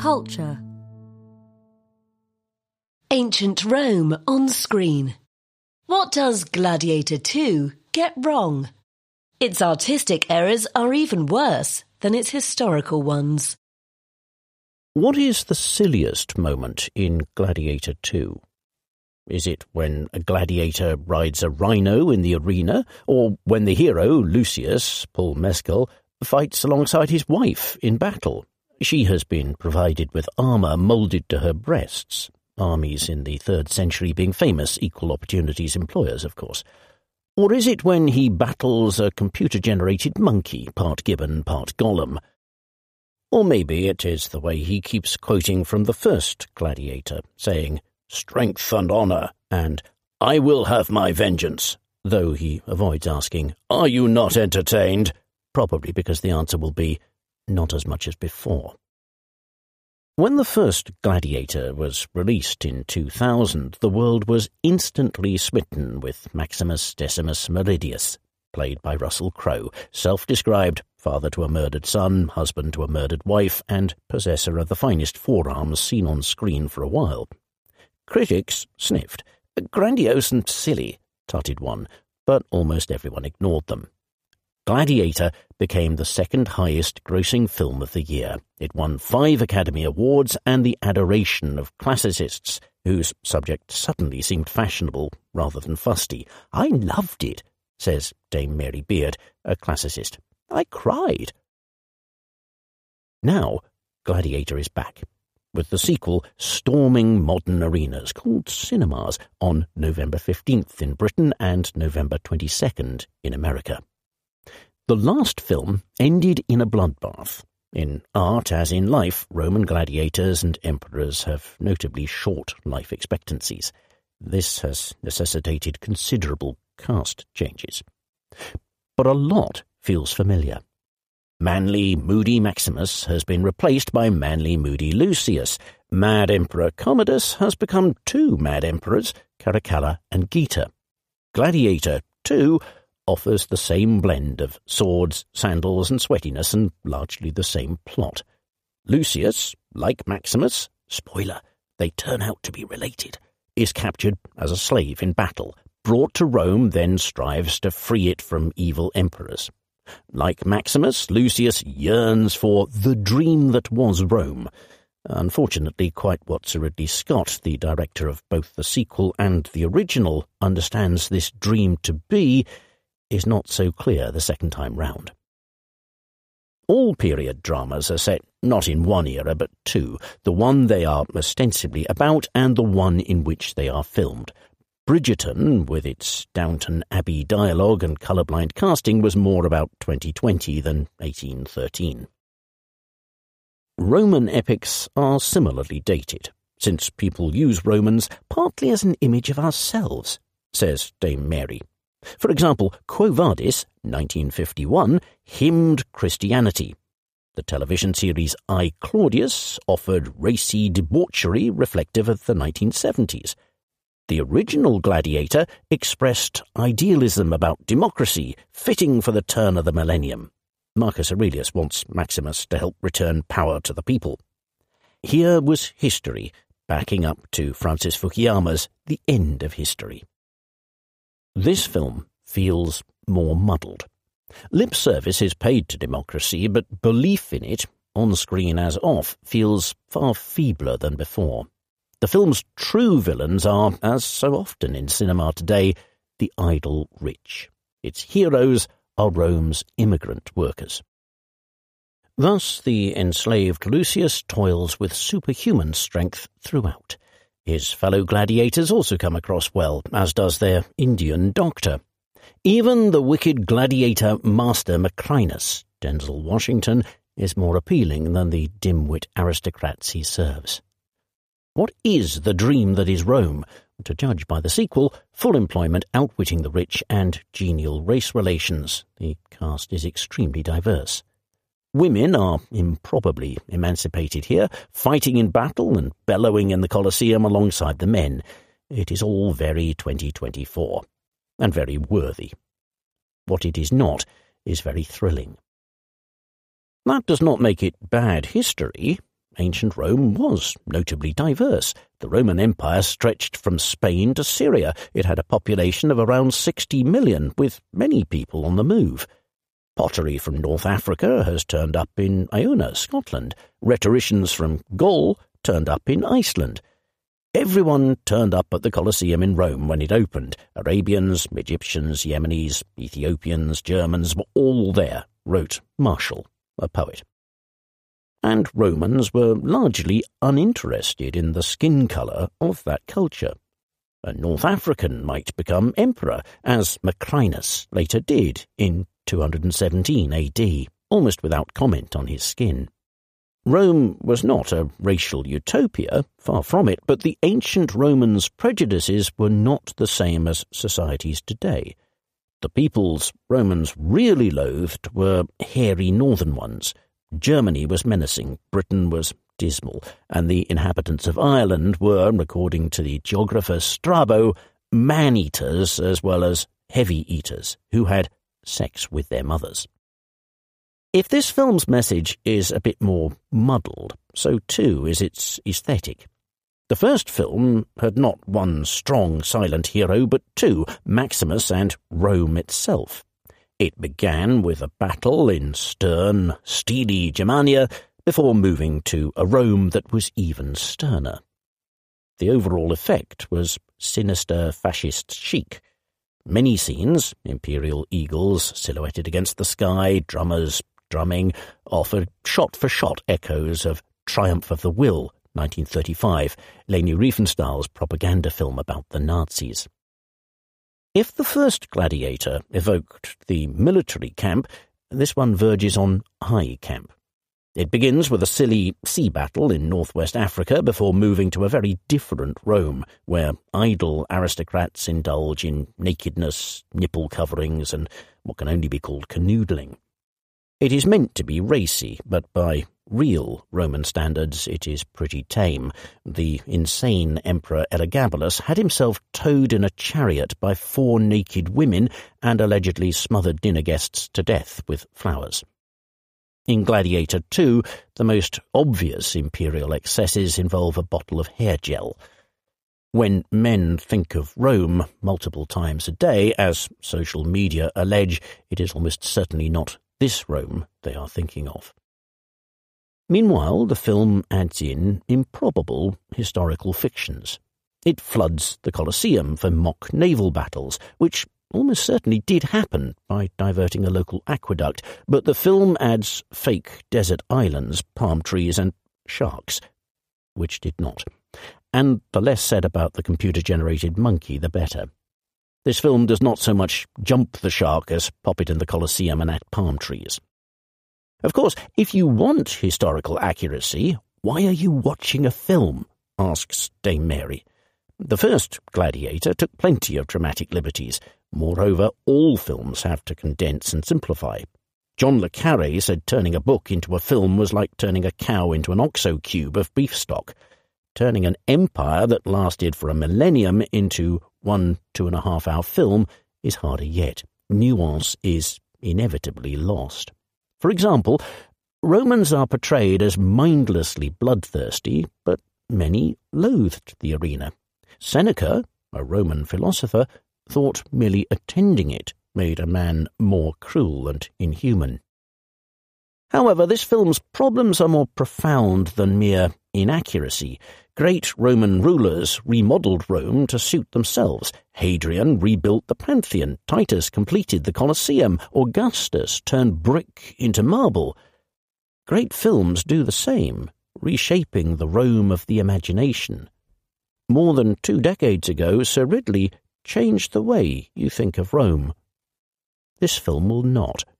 Culture. Ancient Rome on screen. What does Gladiator 2 get wrong? Its artistic errors are even worse than its historical ones. What is the silliest moment in Gladiator 2? Is it when a gladiator rides a rhino in the arena, or when the hero, Lucius, Paul Mescal, fights alongside his wife in battle? She has been provided with armour moulded to her breasts, armies in the 3rd century being famous equal opportunities employers, of course. Or is it when he battles a computer-generated monkey, part gibbon, part golem? Or maybe it is the way he keeps quoting from the first Gladiator, saying, "Strength and honour," and "I will have my vengeance," though he avoids asking, "Are you not entertained?" Probably because the answer will be, not as much as before. When the first Gladiator was released in 2000, the world was instantly smitten with Maximus Decimus Meridius, played by Russell Crowe, self-described father to a murdered son, husband to a murdered wife, and possessor of the finest forearms seen on screen for a while. Critics sniffed. "Grandiose and silly," tutted one, but almost everyone ignored them. Gladiator became the second highest-grossing film of the year. It won 5 Academy Awards and the adoration of classicists, whose subject suddenly seemed fashionable rather than fusty. "I loved it," says Dame Mary Beard, a classicist. "I cried." Now, Gladiator is back, with the sequel storming modern arenas called cinemas on November 15th in Britain and November 22nd in America. The last film ended in a bloodbath. In art, as in life, Roman gladiators and emperors have notably short life expectancies. This has necessitated considerable cast changes. But a lot feels familiar. Manly, moody Maximus has been replaced by manly, moody Lucius. Mad Emperor Commodus has become 2 mad emperors, Caracalla and Geta. Gladiator 2 offers the same blend of swords, sandals and sweatiness and largely the same plot. Lucius, like Maximus, spoiler, they turn out to be related, is captured as a slave in battle, brought to Rome, then strives to free it from evil emperors. Like Maximus, Lucius yearns for the dream that was Rome. Unfortunately, quite what Sir Ridley Scott, the director of both the sequel and the original, understands this dream to be is not so clear the second time round. All period dramas are set not in one era but 2, the one they are ostensibly about and the one in which they are filmed. Bridgerton, with its Downton Abbey dialogue and colourblind casting, was more about 2020 than 1813. Roman epics are similarly dated, since people use Romans partly as an image of ourselves, says Dame Mary. For example, Quo Vadis, 1951, hymned Christianity. The television series I, Claudius offered racy debauchery reflective of the 1970s. The original Gladiator expressed idealism about democracy, fitting for the turn of the millennium. Marcus Aurelius wants Maximus to help return power to the people. Here was history, backing up to Francis Fukuyama's The End of History. This film feels more muddled. Lip service is paid to democracy, but belief in it, on screen as off, feels far feebler than before. The film's true villains are, as so often in cinema today, the idle rich. Its heroes are Rome's immigrant workers. Thus, the enslaved Lucius toils with superhuman strength throughout. His fellow gladiators also come across well, as does their Indian doctor. Even the wicked gladiator Master Macrinus, Denzel Washington, is more appealing than the dim-wit aristocrats he serves. What is the dream that is Rome? To judge by the sequel, full employment, outwitting the rich, and genial race relations. The cast is extremely diverse. Women are improbably emancipated here, fighting in battle and bellowing in the Colosseum alongside the men. It is all very 2024, and very worthy. What it is not is very thrilling. That does not make it bad history. ancient Rome was notably diverse. The Roman Empire stretched from Spain to Syria. It had a population of around 60 million, with many people on the move. Pottery from North Africa has turned up in Iona, Scotland. Rhetoricians from Gaul turned up in Iceland. Everyone turned up at the Colosseum in Rome when it opened. Arabians, Egyptians, Yemenis, Ethiopians, Germans were all there, wrote Martial, a poet. And Romans were largely uninterested in the skin colour of that culture. A North African might become emperor, as Macrinus later did in 217 AD, almost without comment on his skin. Rome was not a racial utopia, far from it, but the ancient Romans' prejudices were not the same as societies today. The peoples Romans really loathed were hairy northern ones. Germany was menacing, Britain was dismal, and the inhabitants of Ireland were, according to the geographer Strabo, man-eaters as well as heavy-eaters, who had sex with their mothers. If this film's message is a bit more muddled, so too is its aesthetic. The first film had not one strong silent hero, but two, Maximus and Rome itself. It began with a battle in stern, steely Germania, before moving to a Rome that was even sterner. The overall effect was sinister fascist chic. Many scenes, imperial eagles silhouetted against the sky, drummers drumming, offered shot-for-shot echoes of Triumph of the Will, 1935, Leni Riefenstahl's propaganda film about the Nazis. If the first Gladiator evoked the military camp, this one verges on high camp. It begins with a silly sea battle in northwest Africa before moving to a very different Rome, where idle aristocrats indulge in nakedness, nipple coverings, and what can only be called canoodling. It is meant to be racy, but by real Roman standards it is pretty tame. The insane Emperor Elagabalus had himself towed in a chariot by 4 naked women and allegedly smothered dinner guests to death with flowers. In Gladiator II, the most obvious imperial excesses involve a bottle of hair gel. When men think of Rome multiple times a day, as social media allege, it is almost certainly not this Rome they are thinking of. Meanwhile, the film adds in improbable historical fictions. It floods the Colosseum for mock naval battles, which almost certainly did happen by diverting a local aqueduct, but the film adds fake desert islands, palm trees and sharks, which did not. And the less said about the computer-generated monkey, the better. This film does not so much jump the shark as pop it in the Colosseum and add palm trees. Of course, if you want historical accuracy, why are you watching a film? Asks Dame Mary. The first Gladiator took plenty of dramatic liberties. Moreover, all films have to condense and simplify. John le Carré said turning a book into a film was like turning a cow into an OXO cube of beef stock. Turning an empire that lasted for a millennium into 1 2.5 hour film is harder yet. Nuance is inevitably lost. For example, Romans are portrayed as mindlessly bloodthirsty, but many loathed the arena. Seneca, a Roman philosopher, thought merely attending it made a man more cruel and inhuman. However, this film's problems are more profound than mere inaccuracy. Great Roman rulers remodelled Rome to suit themselves. Hadrian rebuilt the Pantheon, Titus completed the Colosseum, Augustus turned brick into marble. Great films do the same, reshaping the Rome of the imagination. More than 2 decades ago, Sir Ridley changed the way you think of Rome. This film will not.